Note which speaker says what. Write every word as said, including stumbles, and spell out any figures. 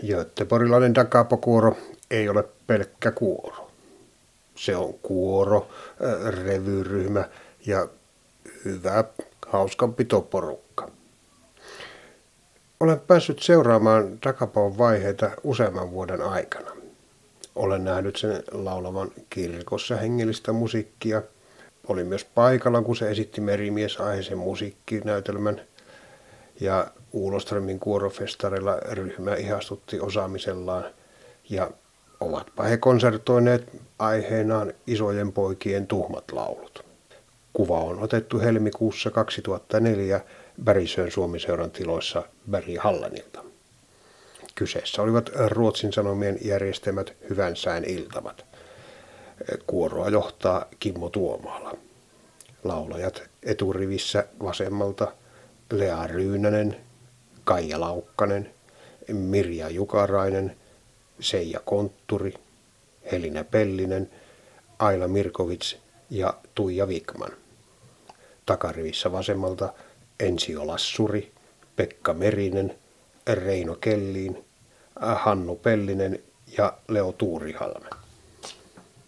Speaker 1: Göteborgilainen da Capo-kuoro ei ole pelkkä kuoro. Se on kuoro, revyryhmä ja hyvä hauskanpitoporukka. Olen päässyt seuraamaan Da Capon vaiheita useamman vuoden aikana. Olen nähnyt sen laulavan kirkossa hengellistä musiikkia. Olin myös paikalla, kun se esitti Merimies-aiheisen musiikkinäytelmän. Ja Uloströmin kuorofestarilla ryhmä ihastutti osaamisellaan. Ja ovatpa he konsertoineet aiheenaan Isojen poikien tuhmat laulut. Kuva on otettu helmikuussa kaksituhattaneljä Bergsjön Suomiseuran tiloissa Berghallenilta. Kyseessä olivat Ruotsin Sanomien järjestämät Hyvän sään iltamat. Kuoroa johtaa Kimmo Tuomaala. Laulajat eturivissä vasemmalta Lea Ryynänen, Kaija Laukkanen, Mirja Jukarainen, Seija Kontturi, Helina Pellinen, Aila Mirkovits ja Tuija Vikman. Takarivissä vasemmalta Ensio Lassuri, Pekka Merinen, Reino Kelliin, Hannu Pellinen ja Leo Tuurihalme.